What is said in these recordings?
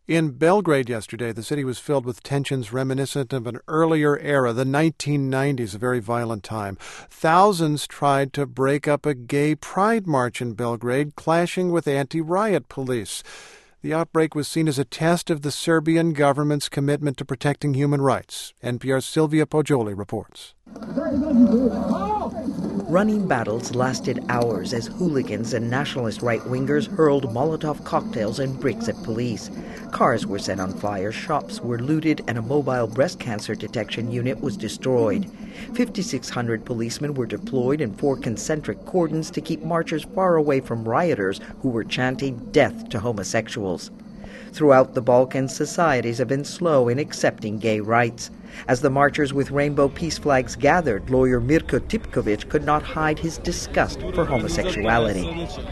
In Belgrade yesterday, the city was filled with tensions reminiscent of an earlier era, the 1990s, a very violent time. Thousands tried to break up a gay pride march in Belgrade, clashing with anti-riot police. The outbreak was seen as a test of the Serbian government's commitment to protecting human rights. NPR's Silvia Poggioli reports. Running battles lasted hours as hooligans and nationalist right-wingers hurled Molotov cocktails and bricks at police. Cars were set on fire, shops were looted, and a mobile breast cancer detection unit was destroyed. 5,600 policemen were deployed in 4 concentric cordons to keep marchers far away from rioters who were chanting death to homosexuals. Throughout the Balkans, societies have been slow in accepting gay rights. As the marchers with rainbow peace flags gathered, lawyer Mirko Tipkovic could not hide his disgust for homosexuality.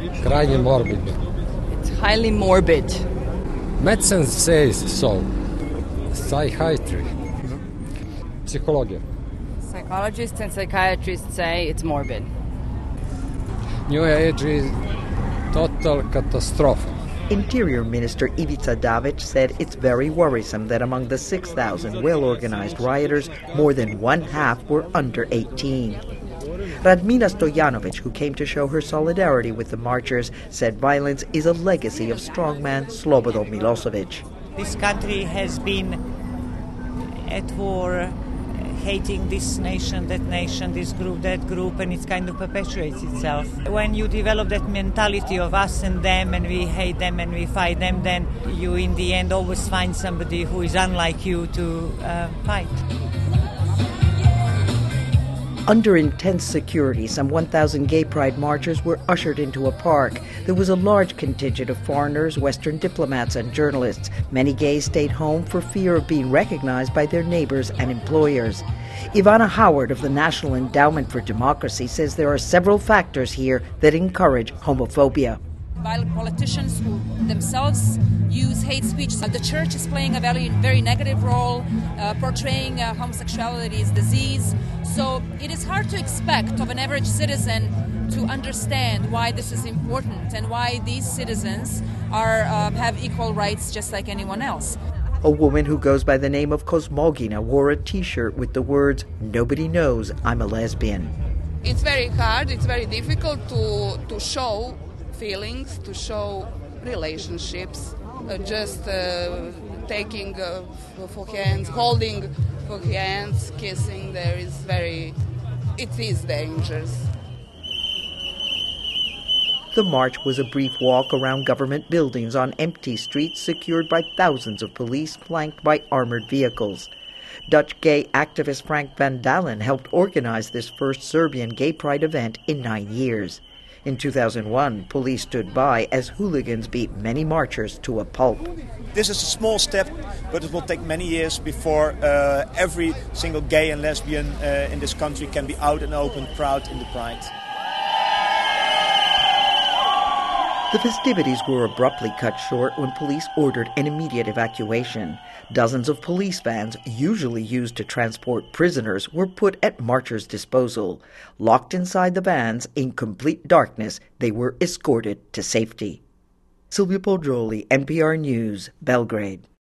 It's highly morbid. Medicine says so. Psychiatry. Psychology. Psychologists and psychiatrists say it's morbid. New Age is total catastrophe. Interior Minister Ivica Davic said it's very worrisome that among the 6,000 well-organized rioters, more than one-half were under 18. Radmina Stojanovic, who came to show her solidarity with the marchers, said violence is a legacy of strongman Slobodan Milosevic. This country has been at war, hating this nation, this group, that group, and it kind of perpetuates itself. When you develop that mentality of us and them, and we hate them and we fight them, then you in the end always find somebody who is unlike you to fight. Under intense security, some 1,000 gay pride marchers were ushered into a park. There was a large contingent of foreigners, Western diplomats, and journalists. Many gays stayed home for fear of being recognized by their neighbors and employers. Ivana Howard of the National Endowment for Democracy says there are several factors here that encourage homophobia. Violent politicians who themselves use hate speech. The church is playing a very negative role, portraying homosexuality as disease. So it is hard to expect of an average citizen to understand why this is important and why these citizens have equal rights just like anyone else. A woman who goes by the name of Kosmogina wore a T-shirt with the words, "Nobody knows I'm a lesbian." It's very hard, it's very difficult to show feelings, to show relationships, just taking for hands, holding for hands, kissing, it is dangerous. The march was a brief walk around government buildings on empty streets secured by thousands of police flanked by armored vehicles. Dutch gay activist Frank van Dalen helped organize this first Serbian gay pride event in 9 years. In 2001, police stood by as hooligans beat many marchers to a pulp. This is a small step, but it will take many years before every single gay and lesbian in this country can be out and open, proud in the pride. The festivities were abruptly cut short when police ordered an immediate evacuation. Dozens of police vans, usually used to transport prisoners, were put at marchers' disposal. Locked inside the vans, in complete darkness, they were escorted to safety. Silvia Poggioli, NPR News, Belgrade.